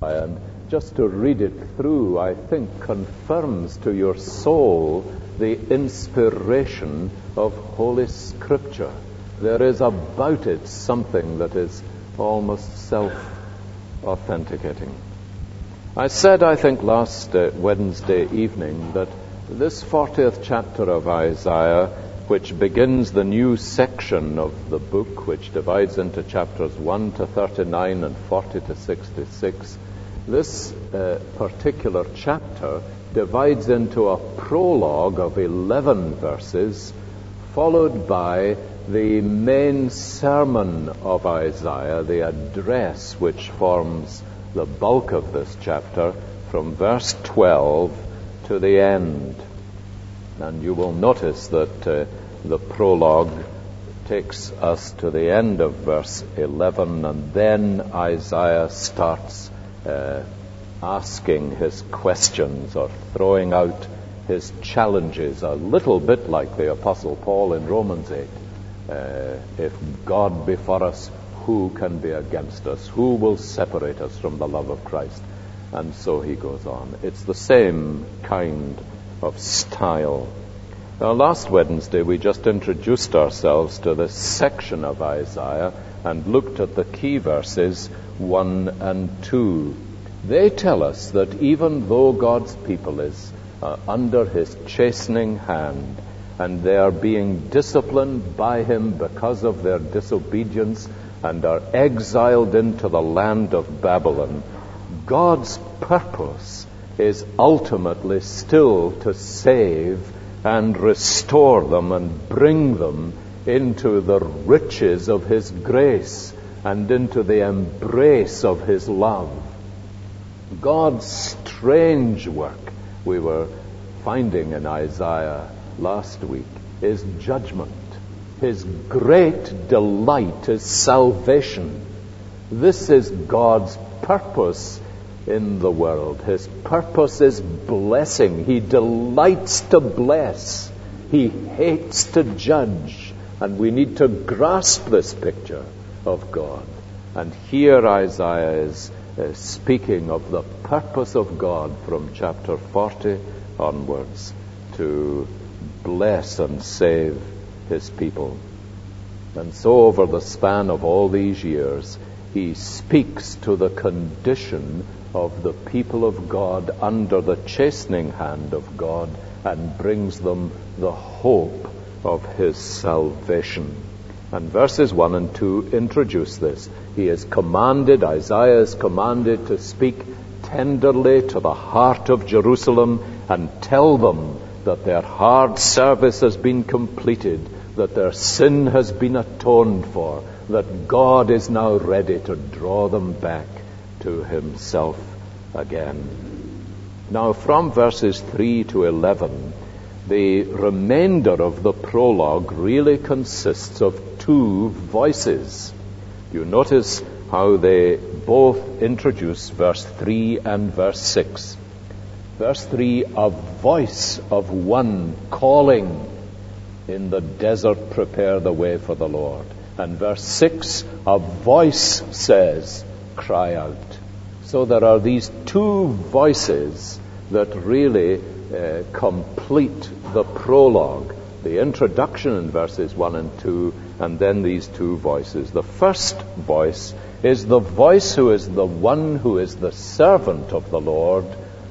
And just to read it through, I think, confirms to your soul the inspiration of Holy Scripture. There is about it something that is almost self-authenticating. I said, I think, last Wednesday evening that this 40th chapter of Isaiah, which begins the new section of the book, which divides into chapters 1 to 39 and 40 to 66, this particular chapter divides into a prologue of 11 verses, followed by the main sermon of Isaiah, the address which forms the bulk of this chapter, from verse 12 to the end. And you will notice that the prologue takes us to the end of verse 11, and then Isaiah starts asking his questions or throwing out his challenges, a little bit like the Apostle Paul in Romans 8. If God be for us, who can be against us? Who will separate us from the love of Christ? And so he goes on. It's the same kind of style. Now, last Wednesday we just introduced ourselves to this section of Isaiah and looked at the key verses 1 and 2. They tell us that even though God's people is under his chastening hand, and they are being disciplined by him because of their disobedience and are exiled into the land of Babylon, God's purpose is ultimately still to save and restore them and bring them into the riches of his grace and into the embrace of his love. God's strange work, we were finding in Isaiah last week, is judgment. His great delight is salvation. This is God's purpose in the world. His purpose is blessing. He delights to bless. He hates to judge. And we need to grasp this picture of God. And here Isaiah is speaking of the purpose of God from chapter 40 onwards to bless and save his people. And so over the span of all these years, he speaks to the condition of the people of God under the chastening hand of God and brings them the hope of his salvation. And verses 1 and 2 introduce this. Isaiah is commanded to speak tenderly to the heart of Jerusalem and tell them that their hard service has been completed, that their sin has been atoned for, that God is now ready to draw them back to himself again. Now, from verses 3 to 11, the remainder of the prologue really consists of two voices. You notice how they both introduce verse 3 and verse 6. Verse 3, a voice of one calling, in the desert prepare the way for the Lord. And verse 6, a voice says, cry out. So there are these two voices that really complete the prologue. The introduction in verses 1 and 2, and then these two voices. The first voice is the voice who is the one who is the servant of the Lord,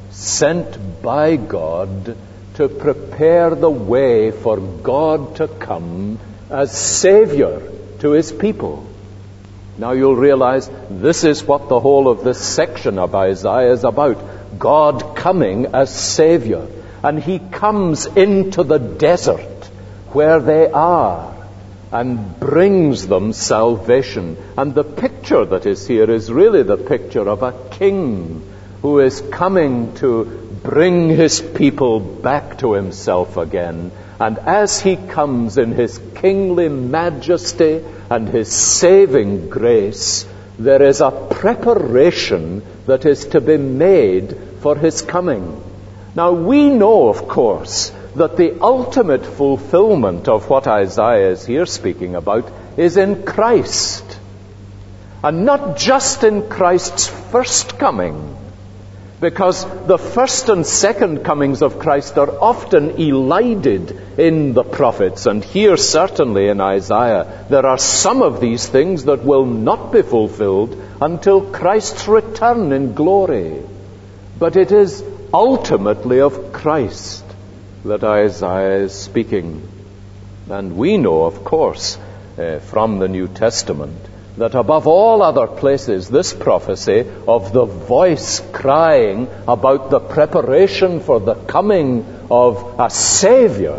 sent by God to prepare the way for God to come as Savior to his people. Now you'll realize this is what the whole of this section of Isaiah is about. God coming as Savior. And he comes into the desert where they are and brings them salvation. And the picture that is here is really the picture of a king who is coming to bring his people back to himself again. And as he comes in his kingly majesty and his saving grace, there is a preparation that is to be made for his coming. Now we know, of course, that the ultimate fulfillment of what Isaiah is here speaking about is in Christ. And not just in Christ's first coming, because the first and second comings of Christ are often elided in the prophets. And here, certainly in Isaiah, there are some of these things that will not be fulfilled until Christ's return in glory. But it is ultimately of Christ that Isaiah is speaking. And we know, of course, from the New Testament, that above all other places, this prophecy of the voice crying about the preparation for the coming of a Savior,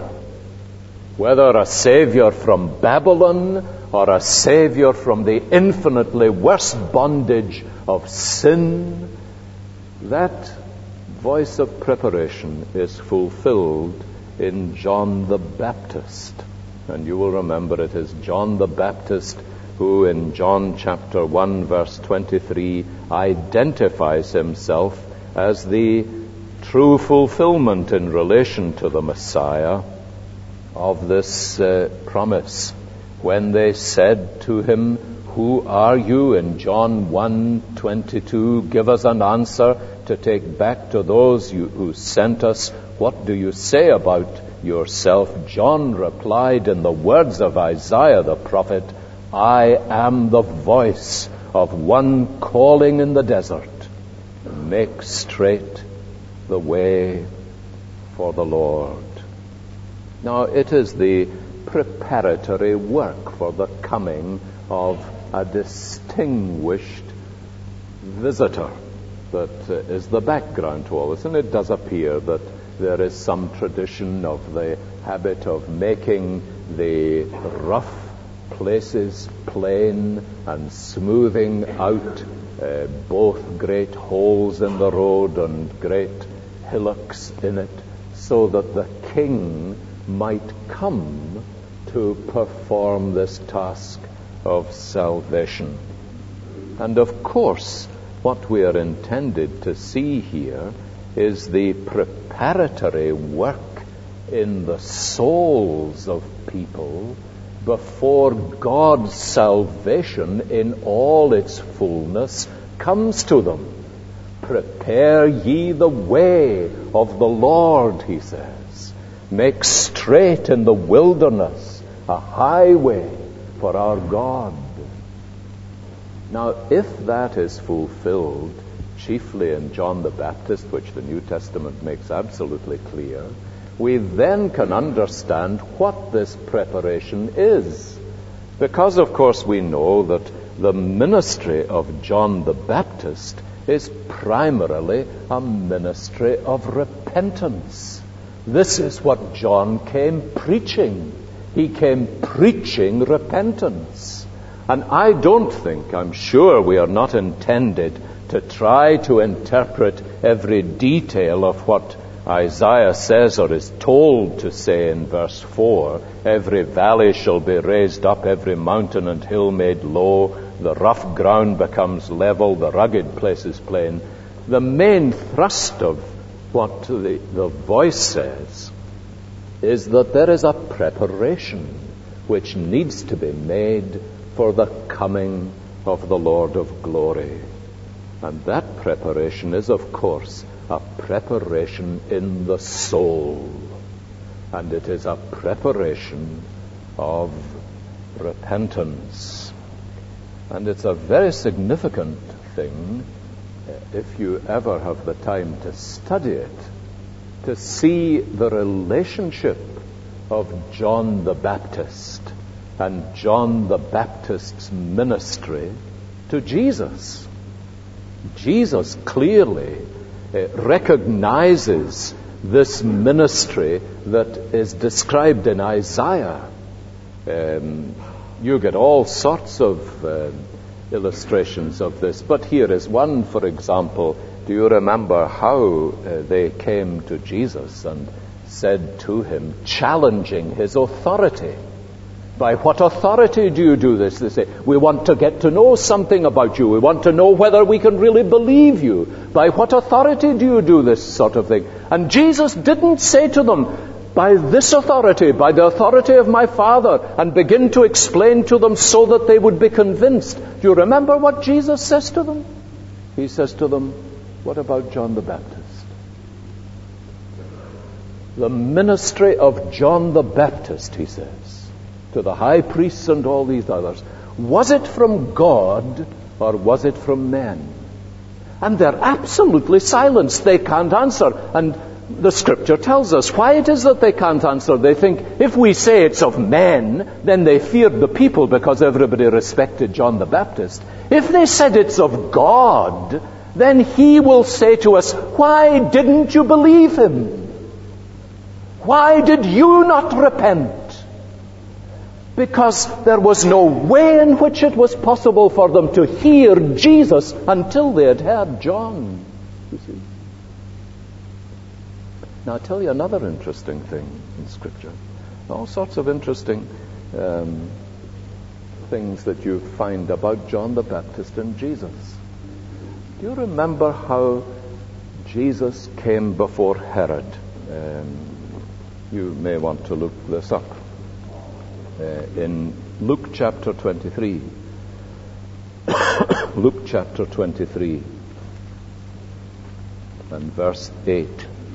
whether a Savior from Babylon or a Savior from the infinitely worse bondage of sin, that voice of preparation is fulfilled in John the Baptist. And you will remember it is John the Baptist who in John chapter 1 verse 23 identifies himself as the true fulfillment in relation to the Messiah of this promise. When they said to him, "Who are you?" in John 1:22, "Give us an answer to take back to those who sent us. What do you say about yourself?" John replied in the words of Isaiah the prophet, "I am the voice of one calling in the desert, make straight the way for the Lord." Now, it is the preparatory work for the coming of a distinguished visitor that is the background to all this. And it does appear that there is some tradition of the habit of making the rough places plain and smoothing out both great holes in the road and great hillocks in it, so that the king might come to perform this task of salvation. And of course, what we are intended to see here is the preparatory work in the souls of people before God's salvation in all its fullness comes to them. "Prepare ye the way of the Lord," he says. "Make straight in the wilderness a highway for our God." Now, if that is fulfilled, chiefly in John the Baptist, which the New Testament makes absolutely clear, we then can understand what this preparation is. Because, of course, we know that the ministry of John the Baptist is primarily a ministry of repentance. This is what John came preaching. He came preaching repentance. And I don't think, I'm sure we are not intended to try to interpret every detail of what Isaiah says or is told to say in verse 4, "Every valley shall be raised up, every mountain and hill made low, the rough ground becomes level, the rugged places plain." The main thrust of what the voice says is that there is a preparation which needs to be made for the coming of the Lord of glory. And that preparation is, of course, a preparation in the soul. And it is a preparation of repentance. And it's a very significant thing, if you ever have the time to study it, to see the relationship of John the Baptist and John the Baptist's ministry to Jesus. Jesus clearly recognizes this ministry that is described in Isaiah. You get all sorts of illustrations of this, but here is one, for example. Do you remember how they came to Jesus and said to him, challenging his authority? "By what authority do you do this?" They say, "We want to get to know something about you. We want to know whether we can really believe you. By what authority do you do this sort of thing?" And Jesus didn't say to them, by this authority, by the authority of my Father, and begin to explain to them so that they would be convinced. Do you remember what Jesus says to them? He says to them, what about John the Baptist? The ministry of John the Baptist, he says, to the high priests and all these others, was it from God or was it from men? And they're absolutely silenced. They can't answer. And the Scripture tells us why it is that they can't answer. They think, if we say it's of men, then they feared the people because everybody respected John the Baptist. If they said it's of God, then he will say to us, why didn't you believe him? Why did you not repent? Because there was no way in which it was possible for them to hear Jesus until they had heard John. You see? Now I'll tell you another interesting thing in Scripture. All sorts of interesting things that you find about John the Baptist and Jesus. Do you remember how Jesus came before Herod? You may want to look this up. In Luke chapter 23. Luke chapter 23 and verse 8.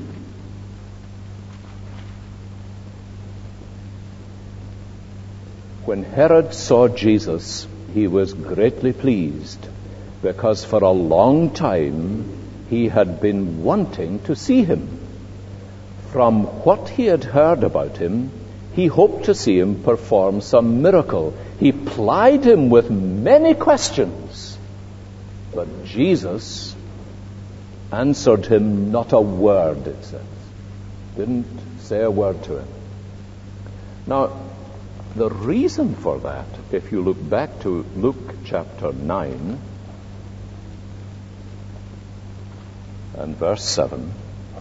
When Herod saw Jesus, he was greatly pleased, because for a long time he had been wanting to see him. From what he had heard about him, he hoped to see him perform some miracle. He plied him with many questions, but Jesus answered him not a word, it says. Didn't say a word to him. Now, the reason for that, if you look back to Luke chapter 9 and verse 7,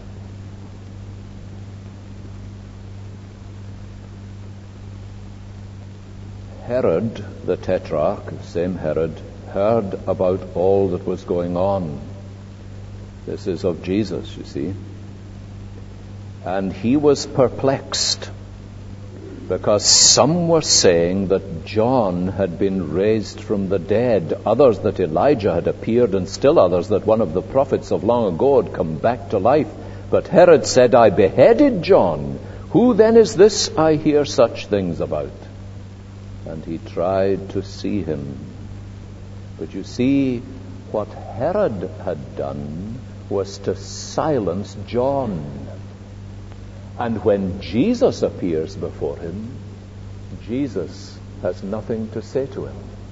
Herod, the Tetrarch, same Herod, heard about all that was going on. This is of Jesus, you see. And he was perplexed, because some were saying that John had been raised from the dead, others that Elijah had appeared, and still others that one of the prophets of long ago had come back to life. But Herod said, I beheaded John. Who then is this I hear such things about? And he tried to see him. But you see, what Herod had done was to silence John. And when Jesus appears before him, Jesus has nothing to say to him.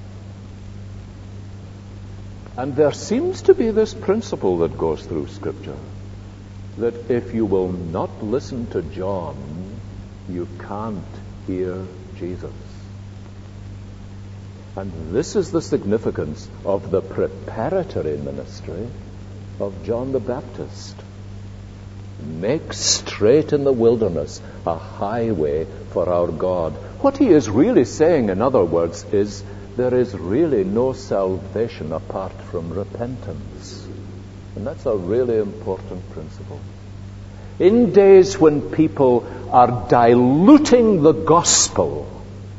And there seems to be this principle that goes through Scripture, that if you will not listen to John, you can't hear Jesus. And this is the significance of the preparatory ministry of John the Baptist. Make straight in the wilderness a highway for our God. What he is really saying, in other words, is there is really no salvation apart from repentance. And that's a really important principle. In days when people are diluting the gospel,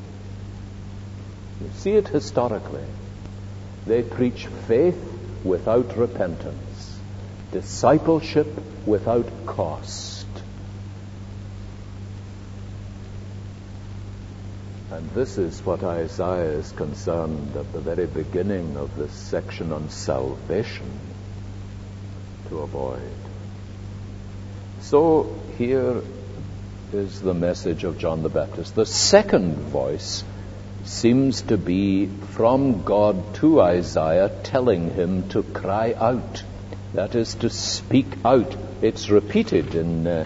you see it historically, they preach faith without repentance, discipleship without cost. And this is what Isaiah is concerned at the very beginning of this section on salvation to avoid. So here is the message of John the Baptist. The second voice seems to be from God to Isaiah, telling him to cry out. That is, to speak out. It's repeated in the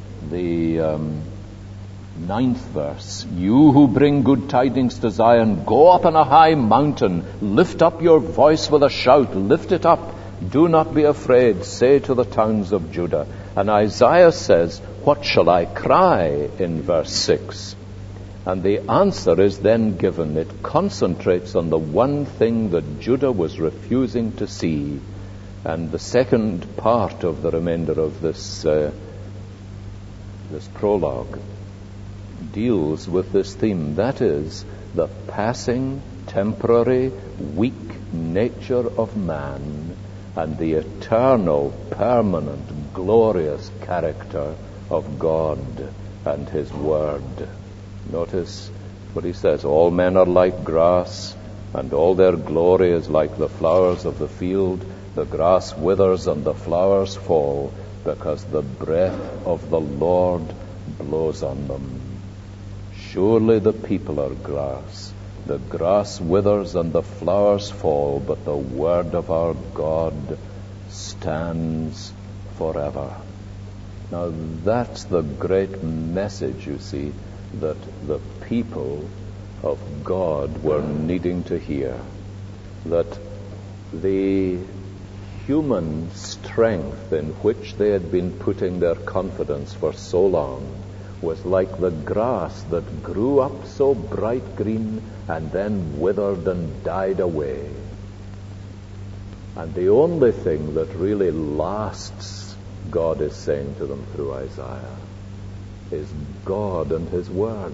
9th verse. You who bring good tidings to Zion, go up on a high mountain, lift up your voice with a shout, lift it up. Do not be afraid, say to the towns of Judah. And Isaiah says, what shall I cry, in verse 6? And the answer is then given. It concentrates on the one thing that Judah was refusing to see. And the second part of the remainder of this this prologue, deals with this theme. That is, the passing, temporary, weak nature of man and the eternal, permanent, glorious character of God and His Word. Notice what he says, all men are like grass, and all their glory is like the flowers of the field. The grass withers and the flowers fall, because the breath of the Lord blows on them. Surely the people are grass. The grass withers and the flowers fall, but the word of our God stands forever. Now that's the great message, you see, that the people of God were needing to hear. That the human strength in which they had been putting their confidence for so long was like the grass that grew up so bright green and then withered and died away. And the only thing that really lasts, God is saying to them through Isaiah, is God and His Word.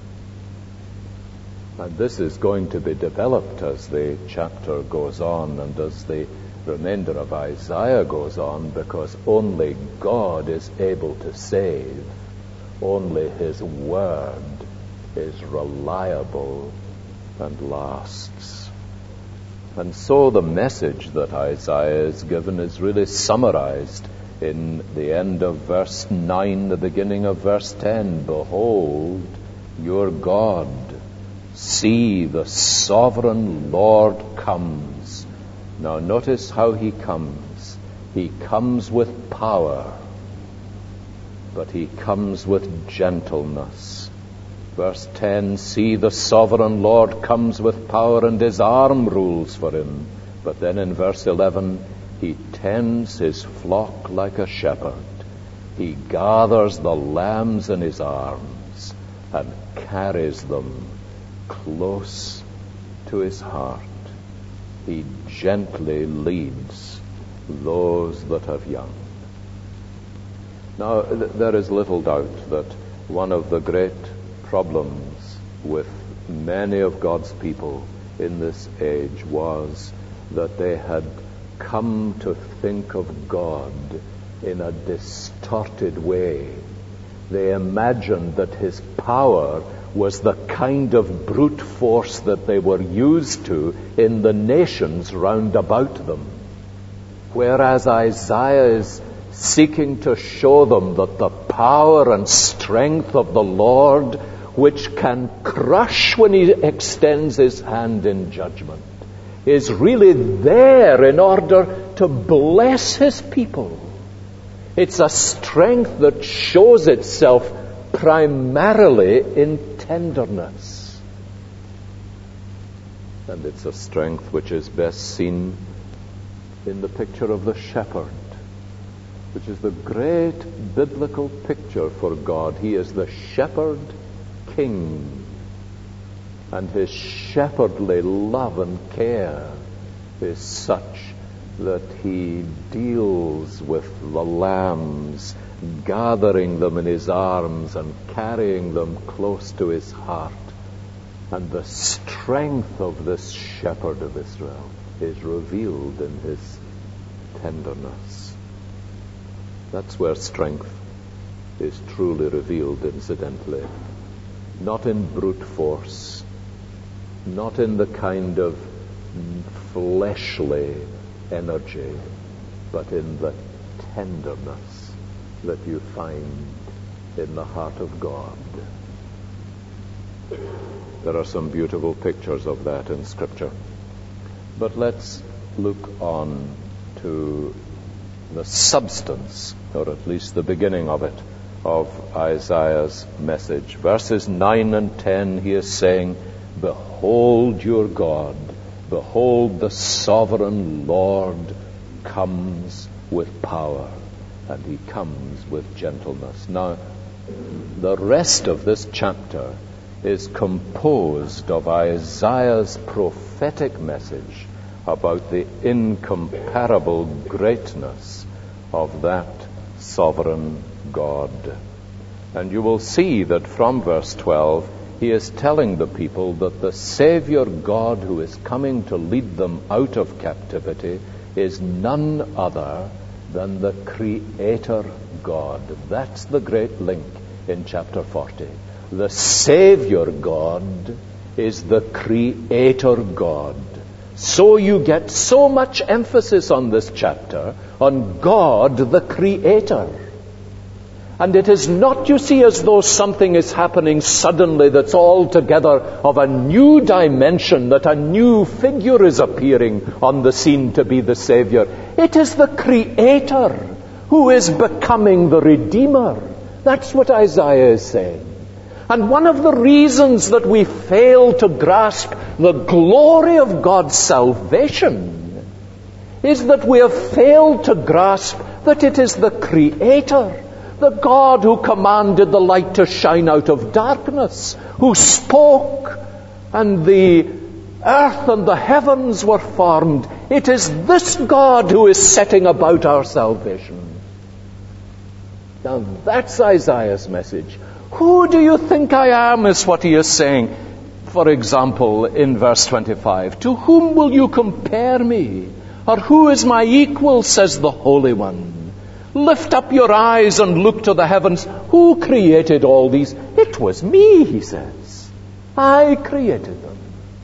And this is going to be developed as the chapter goes on and as the remainder of Isaiah goes on, because only God is able to save. Only His Word is reliable and lasts. And so the message that Isaiah is given is really summarized in the end of verse 9, the beginning of verse 10. Behold, your God. See, the sovereign Lord comes. Now notice how He comes. He comes with power, but He comes with gentleness. Verse 10, see, the sovereign Lord comes with power, and His arm rules for Him. But then in verse 11, He tends His flock like a shepherd. He gathers the lambs in His arms and carries them close to His heart. He gently leads those that have young. Now, there is little doubt that one of the great problems with many of God's people in this age was that they had come to think of God in a distorted way. They imagined that His power was the kind of brute force that they were used to in the nations round about them. Whereas Isaiah is seeking to show them that the power and strength of the Lord, which can crush when He extends His hand in judgment, is really there in order to bless His people. It's a strength that shows itself primarily in tenderness. And it's a strength which is best seen in the picture of the shepherd, which is the great biblical picture for God. He is the shepherd king, and His shepherdly love and care is such that He deals with the lambs, gathering them in His arms and carrying them close to His heart. And the strength of this shepherd of Israel is revealed in His tenderness. That's where strength is truly revealed, incidentally. Not in brute force, not in the kind of fleshly energy, but in the tenderness that you find in the heart of God. There are some beautiful pictures of that in Scripture. But let's look on to the substance, or at least the beginning of it, of Isaiah's message. Verses 9 and 10, he is saying, behold your God, behold the sovereign Lord comes with power, and He comes with gentleness. Now, the rest of this chapter is composed of Isaiah's prophetic message about the incomparable greatness of that sovereign God. And you will see that from verse 12, he is telling the people that the Savior God who is coming to lead them out of captivity is none other than the Creator God. That's the great link in chapter 40. The Savior God is the Creator God. So you get so much emphasis on this chapter on God the Creator. And it is not, you see, as though something is happening suddenly that's altogether of a new dimension, that a new figure is appearing on the scene to be the Savior. It is the Creator who is becoming the Redeemer. That's what Isaiah is saying. And one of the reasons that we fail to grasp the glory of God's salvation is that we have failed to grasp that it is the Creator, the God who commanded the light to shine out of darkness, who spoke and the earth and the heavens were formed. It is this God who is setting about our salvation. Now that's Isaiah's message. Who do you think I am, is what he is saying. For example, in verse 25, to whom will you compare me? Or who is my equal, says the Holy One. Lift up your eyes and look to the heavens. Who created all these? It was me, he says. I created them.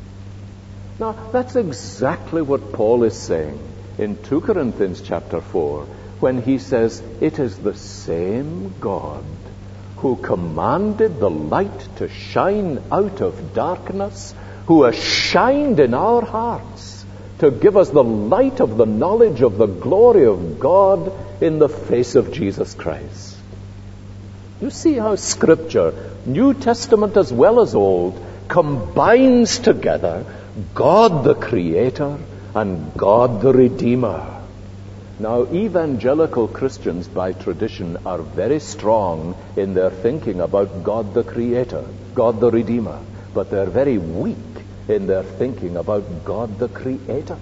Now, that's exactly what Paul is saying in 2 Corinthians chapter 4, when he says, it is the same God who commanded the light to shine out of darkness, who has shined in our hearts to give us the light of the knowledge of the glory of God in the face of Jesus Christ. You see how Scripture, New Testament as well as Old, combines together God the Creator and God the Redeemer. Now, evangelical Christians by tradition are very strong in their thinking about God the Creator, God the Redeemer, but they're very weak in their thinking about God the Creator.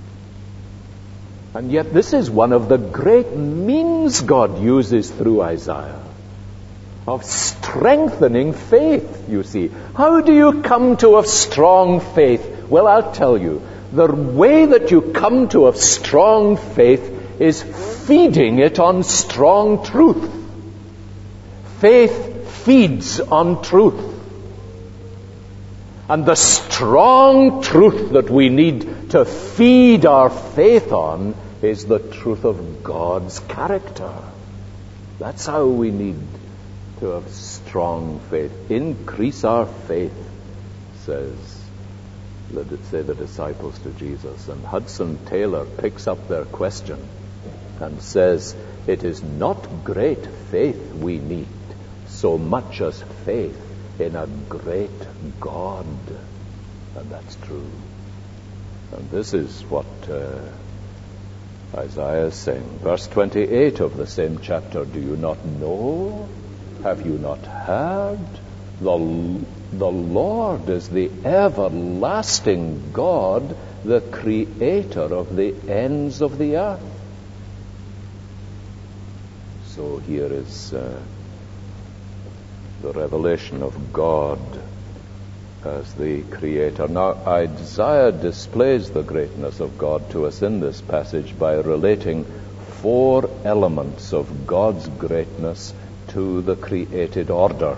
And yet this is one of the great means God uses through Isaiah of strengthening faith, you see. How do you come to a strong faith? Well, I'll tell you. The way that you come to a strong faith is feeding it on strong truth. Faith feeds on truth. And the strong truth that we need to feed our faith on is the truth of God's character. That's how we need to have strong faith. Increase our faith, say the disciples to Jesus. And Hudson Taylor picks up their question and says, it is not great faith we need so much as faith in a great God. And that's true. And this is what Isaiah is saying. Verse 28 of the same chapter, do you not know? Have you not heard? The Lord is the everlasting God, the creator of the ends of the earth. So here is the revelation of God as the creator. Now, Isaiah displays the greatness of God to us in this passage by relating 4 elements of God's greatness to the created order.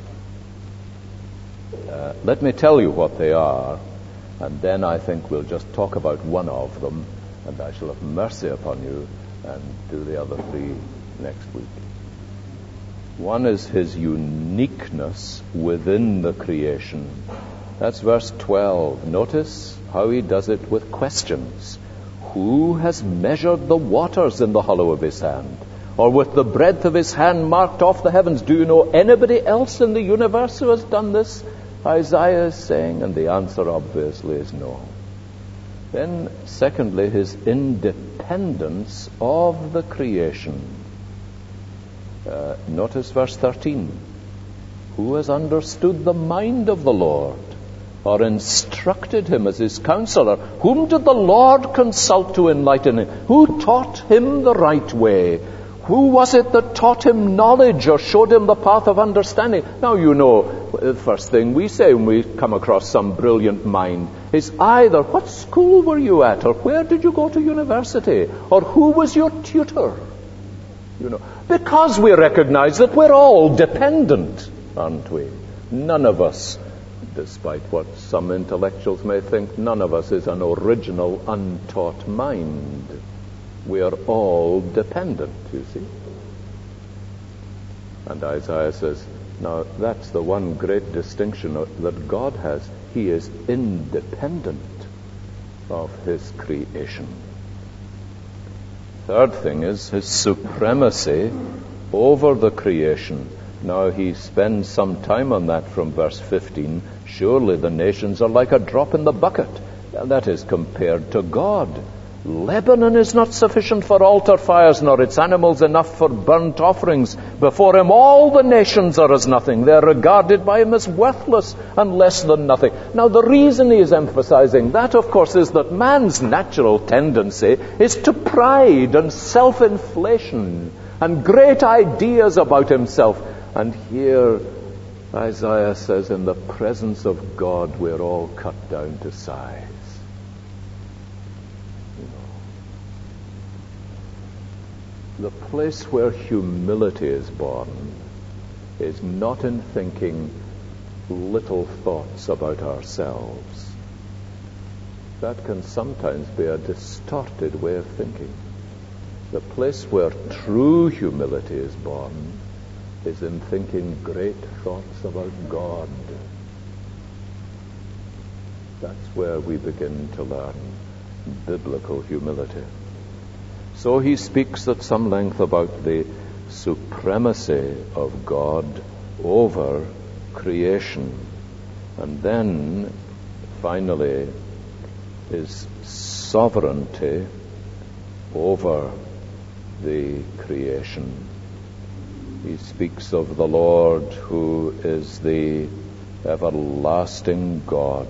Let me tell you what they are, and then I think we'll just talk about one of them, and I shall have mercy upon you and do the other 3 next week. One is his uniqueness within the creation. That's verse 12. Notice how he does it with questions. Who has measured the waters in the hollow of his hand? Or with the breadth of his hand marked off the heavens? Do you know anybody else in the universe who has done this? Isaiah is saying, and the answer obviously is no. Then, secondly, his independence of the creation. Notice verse 13. Who has understood the mind of the Lord, or instructed him as his counselor? Whom did the Lord consult to enlighten him? Who taught him the right way? Who was it that taught him knowledge or showed him the path of understanding? Now, you know, the first thing we say when we come across some brilliant mind is either, what school were you at? Or where did you go to university? Or who was your tutor? You know, because we recognize that we're all dependent, aren't we? None of us, despite what some intellectuals may think, none of us is an original, untaught mind. We are all dependent, you see. And Isaiah says, now that's the one great distinction that God has. He is independent of his creation. Third thing is his supremacy over the creation. Now he spends some time on that from verse 15. Surely the nations are like a drop in the bucket. That is compared to God. Lebanon is not sufficient for altar fires, nor its animals enough for burnt offerings. Before him all the nations are as nothing. They are regarded by him as worthless and less than nothing. Now the reason he is emphasizing that, of course, is that man's natural tendency is to pride and self-inflation and great ideas about himself. And here Isaiah says, in the presence of God we're all cut down to size. The place where humility is born is not in thinking little thoughts about ourselves. That can sometimes be a distorted way of thinking. The place where true humility is born is in thinking great thoughts about God. That's where we begin to learn biblical humility. So he speaks at some length about the supremacy of God over creation. And then, finally, his sovereignty over the creation. He speaks of the Lord who is the everlasting God.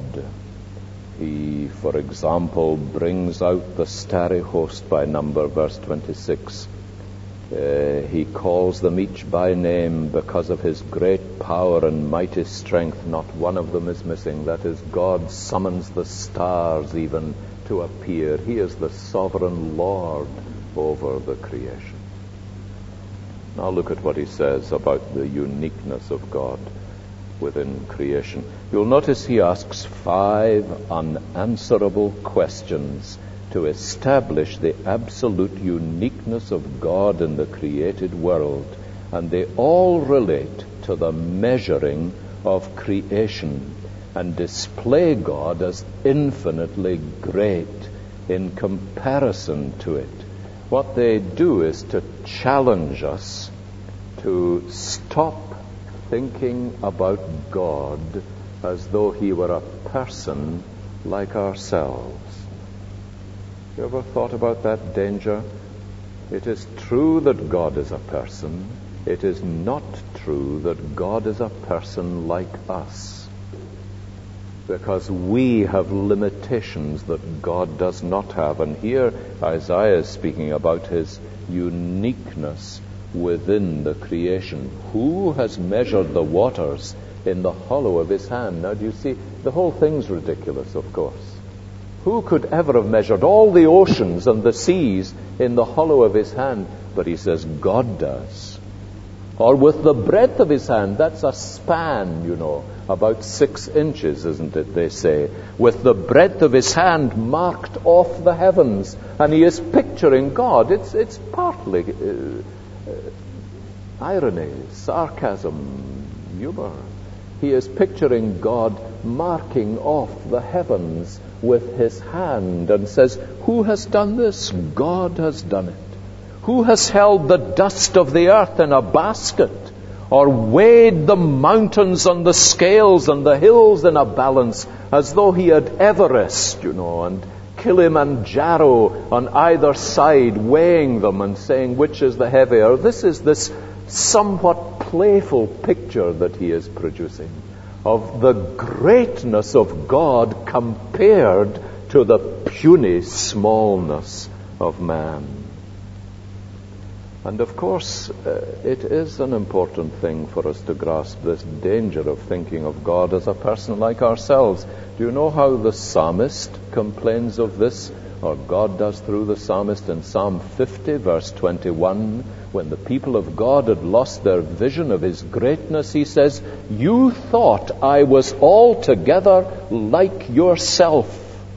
He, for example, brings out the starry host by number, verse 26. He calls them each by name because of his great power and mighty strength. Not one of them is missing. That is, God summons the stars even to appear. He is the sovereign Lord over the creation. Now look at what he says about the uniqueness of God within creation. You'll notice he asks 5 unanswerable questions to establish the absolute uniqueness of God in the created world, and they all relate to the measuring of creation and display God as infinitely great in comparison to it. What they do is to challenge us to stop thinking about God as though he were a person like ourselves. You ever thought about that danger? It is true that God is a person. It is not true that God is a person like us, because we have limitations that God does not have. And here Isaiah is speaking about his uniqueness within the creation. Who has measured the waters in the hollow of his hand? Now, do you see, the whole thing's ridiculous, of course. Who could ever have measured all the oceans and the seas in the hollow of his hand? But he says God does. Or with the breadth of his hand. That's a span, you know, about 6 inches, isn't it, they say. With the breadth of his hand marked off the heavens. And he is picturing God. It's partly irony, sarcasm, humor. He is picturing God marking off the heavens with his hand and says, who has done this? God has done it. Who has held the dust of the earth in a basket, or weighed the mountains on the scales and the hills in a balance, as though he had Everest, you know, and Kilimanjaro on either side, weighing them and saying which is the heavier? This is this somewhat playful picture that he is producing of the greatness of God compared to the puny smallness of man. And of course, it is an important thing for us to grasp this danger of thinking of God as a person like ourselves. Do you know how the psalmist complains of this? Or God does through the psalmist in Psalm 50, verse 21, when the people of God had lost their vision of His greatness, he says, "You thought I was altogether like yourself."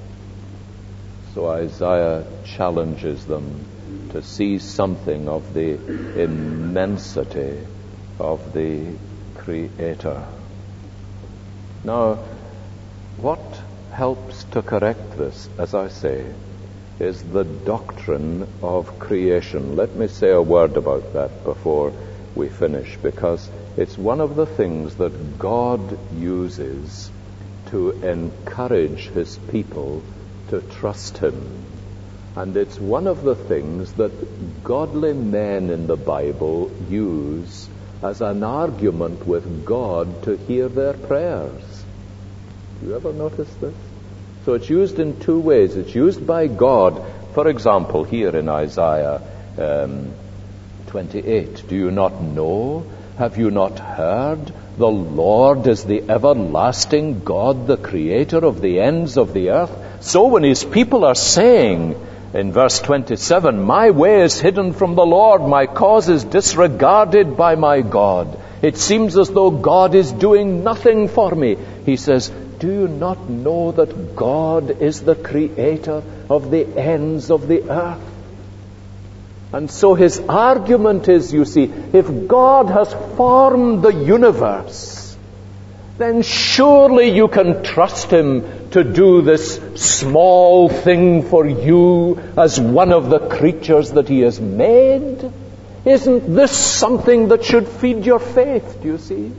So Isaiah challenges them to see something of the immensity of the Creator. Now, what helps to correct this, as I say, is the doctrine of creation. Let me say a word about that before we finish, because it's one of the things that God uses to encourage His people to trust Him. And it's one of the things that godly men in the Bible use as an argument with God to hear their prayers. Do you ever notice this? So it's used in two ways. It's used by God. For example, here in Isaiah 28, "Do you not know? Have you not heard? The Lord is the everlasting God, the creator of the ends of the earth." So when His people are saying in verse 27, "My way is hidden from the Lord, my cause is disregarded by my God. It seems as though God is doing nothing for me," He says, "Do you not know that God is the creator of the ends of the earth?" And so His argument is, you see, if God has formed the universe, then surely you can trust Him to do this small thing for you as one of the creatures that He has made. Isn't this something that should feed your faith, do you see?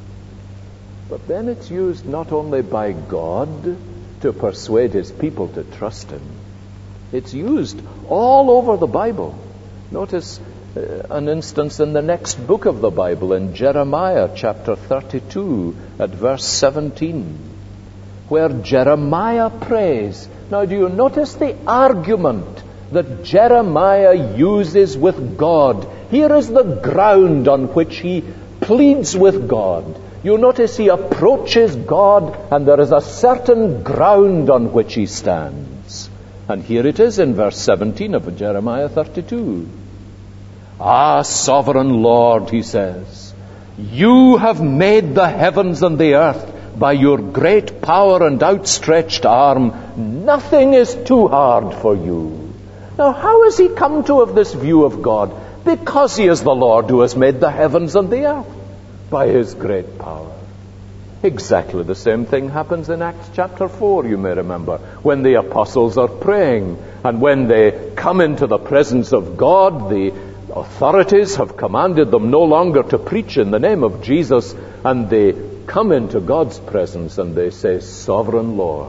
But then it's used not only by God to persuade His people to trust Him. It's used all over the Bible. Notice an instance in the next book of the Bible, in Jeremiah chapter 32 at verse 17, where Jeremiah prays. Now, do you notice the argument that Jeremiah uses with God? Here is the ground on which he pleads with God. You notice he approaches God, and there is a certain ground on which he stands. And here it is in verse 17 of Jeremiah 32. "Ah, sovereign Lord," he says, "you have made the heavens and the earth by your great power and outstretched arm. Nothing is too hard for you." Now, how has he come to have this view of God? Because He is the Lord who has made the heavens and the earth by His great power. Exactly the same thing happens in Acts chapter 4, you may remember, when the apostles are praying, and when they come into the presence of God, the authorities have commanded them no longer to preach in the name of Jesus, and they come into God's presence and they say, "Sovereign Lord,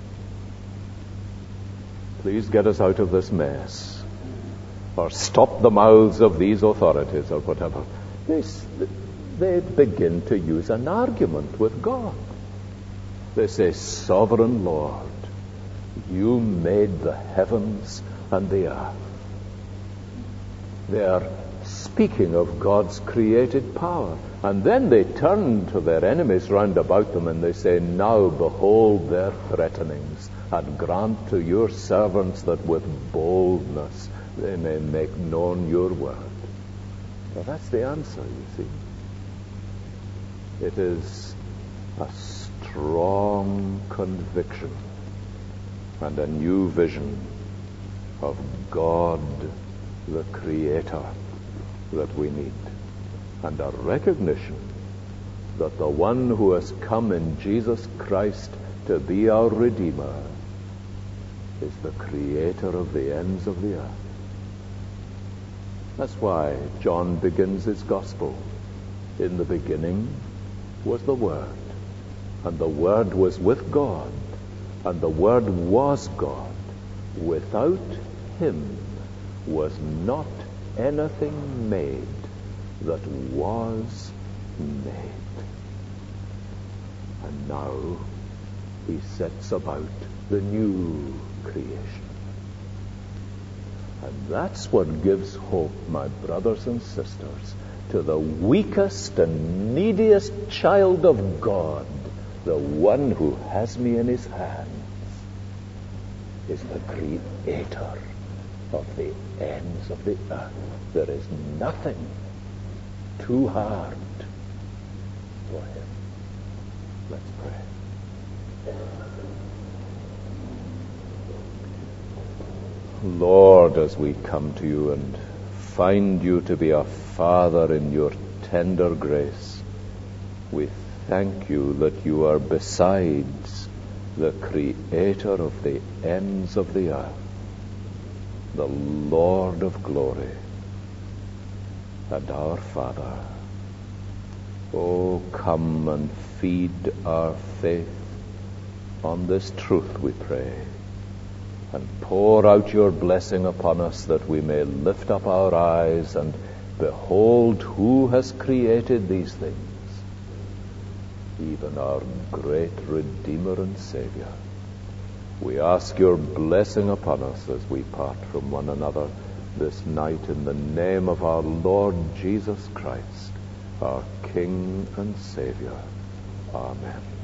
please get us out of this mess," or "Stop the mouths of these authorities," or whatever. They begin to use an argument with God. They say, "Sovereign Lord, you made the heavens and the earth." They are speaking of God's created power. And then they turn to their enemies round about them and they say, "Now behold their threatenings, and grant to your servants that with boldness they may make known your word." Well, that's the answer, you see. It is a strong conviction and a new vision of God the Creator that we need, and a recognition that the one who has come in Jesus Christ to be our Redeemer is the Creator of the ends of the earth. That's why John begins his Gospel. "In the beginning was the Word, and the Word was with God, and the Word was God. Without Him was not anything made that was made." And now He sets about the new creation. And that's what gives hope, my brothers and sisters, to the weakest and neediest child of God. The one who has me in his hands is the Creator of the ends of the earth. There is nothing too hard for him. Let's pray. Lord, as we come to you and find you to be a Father in your tender grace, we thank you that you are besides the Creator of the ends of the earth, the Lord of glory, and our Father. Oh, come and feed our faith on this truth, we pray, and pour out your blessing upon us that we may lift up our eyes and behold who has created these things, even our great Redeemer and Savior. We ask your blessing upon us as we part from one another this night in the name of our Lord Jesus Christ, our King and Savior. Amen.